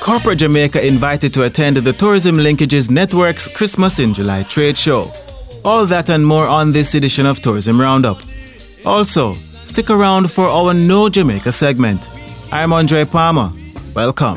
Corporate Jamaica invited to attend the Tourism Linkages Network's Christmas in July trade show. All that and more on this edition of Tourism Roundup. Also, stick around for our Know Jamaica segment. I'm Andre Palmer. Welcome.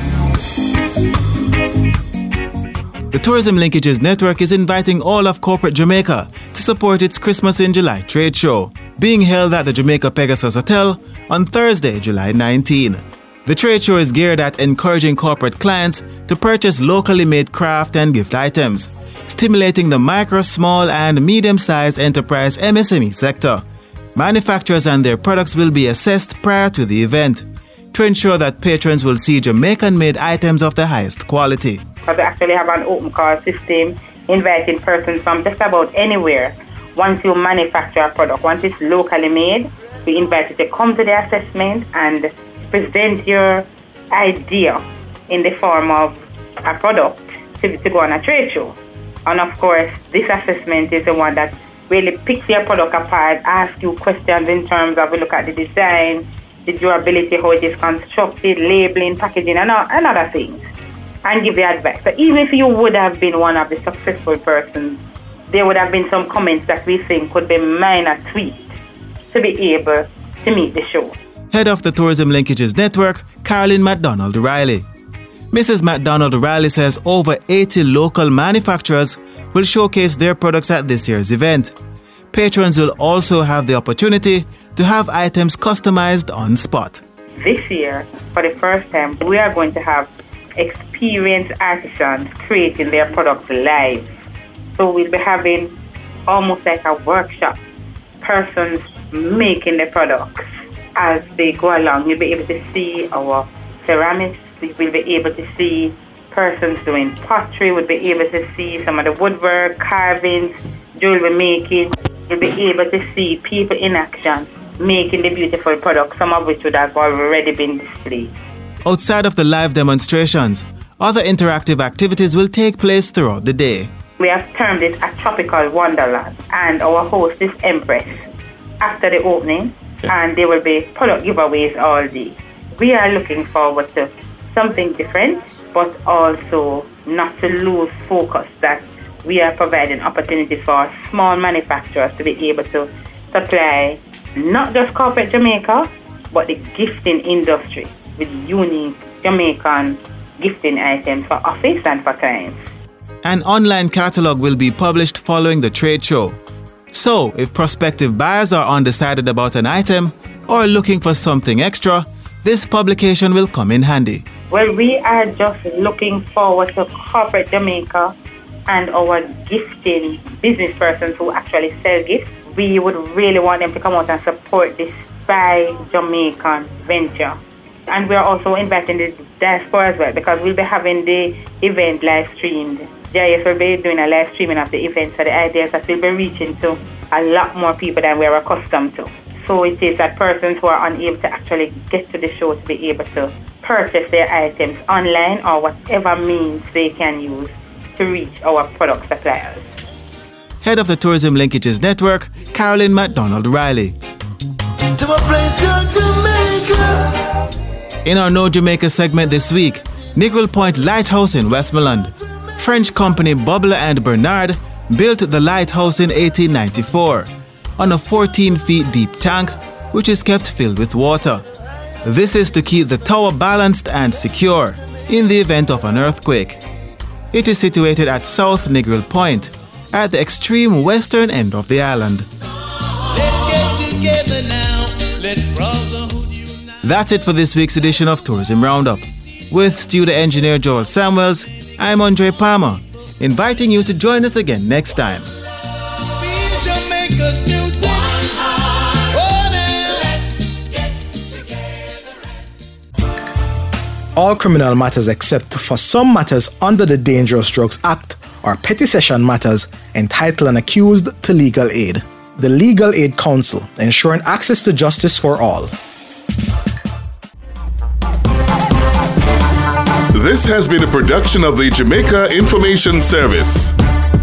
The Tourism Linkages Network is inviting all of Corporate Jamaica to support its Christmas in July trade show, being held at the Jamaica Pegasus Hotel on Thursday, July 19. The trade show is geared at encouraging corporate clients to purchase locally made craft and gift items, stimulating the micro, small and medium-sized enterprise MSME sector. Manufacturers and their products will be assessed prior to the event to ensure that patrons will see Jamaican-made items of the highest quality. Because we actually have an open call system inviting persons from just about anywhere. Once you manufacture a product, once it's locally made, we invite you to come to the assessment and present your idea in the form of a product to go on a trade show. And of course, this assessment is the one that really picks your product apart, asks you questions in terms of, we look at the design, the durability, how it is constructed, labeling, packaging, and other things, and give the advice. So even if you would have been one of the successful persons, there would have been some comments that we think could be minor tweaks to be able to meet the show. Head of the Tourism Linkages Network, Carolyn MacDonald Riley. Mrs. MacDonald Riley says over 80 local manufacturers will showcase their products at this year's event. Patrons will also have the opportunity to have items customized on spot. This year, for the first time, we are going to have experienced artisans creating their products live. So we'll be having almost like a workshop, persons making the products. As they go along, you'll be able to see our ceramics, we will be able to see persons doing pottery, we'll be able to see some of the woodwork, carvings, jewelry making. You'll be able to see people in action making the beautiful products, some of which would have already been displayed. Outside of the live demonstrations, other interactive activities will take place throughout the day. We have termed it a tropical wonderland, and our host is Empress. After the opening, and there will be product giveaways all day. We are looking forward to something different, but also not to lose focus that we are providing opportunities for small manufacturers to be able to supply not just corporate Jamaica, but the gifting industry with unique Jamaican gifting items for office and for clients. An online catalogue will be published following the trade show. So, if prospective buyers are undecided about an item or looking for something extra, this publication will come in handy. Well, we are just looking forward to corporate Jamaica and our gifting business persons who actually sell gifts. We would really want them to come out and support this Buy Jamaican venture. And we're also inviting the diaspora as well, because we'll be having the event live streamed. JIS will be doing a live streaming of the event, so the idea is that we'll be reaching to a lot more people than we're accustomed to. So it is that persons who are unable to actually get to the show to be able to purchase their items online or whatever means they can use to reach our product suppliers. Head of the Tourism Linkages Network, Carolyn MacDonald Riley. To a place called Jamaica. In our Know Jamaica segment this week, Negril Point Lighthouse in Westmoreland. French company Bubble and Bernard built the lighthouse in 1894 on a 14 feet deep tank which is kept filled with water. This is to keep the tower balanced and secure in the event of an earthquake. It is situated at South Negril Point at the extreme western end of the island. Let's get together now. Let brotherhood unite. That's it for this week's edition of Tourism Roundup. With studio engineer Joel Samuels, I'm Andre Palmer, inviting you to join us again next time. All criminal matters except for some matters under the Dangerous Drugs Act are petty session matters entitle an accused to legal aid. The Legal Aid Council, ensuring access to justice for all. This has been a production of the Jamaica Information Service.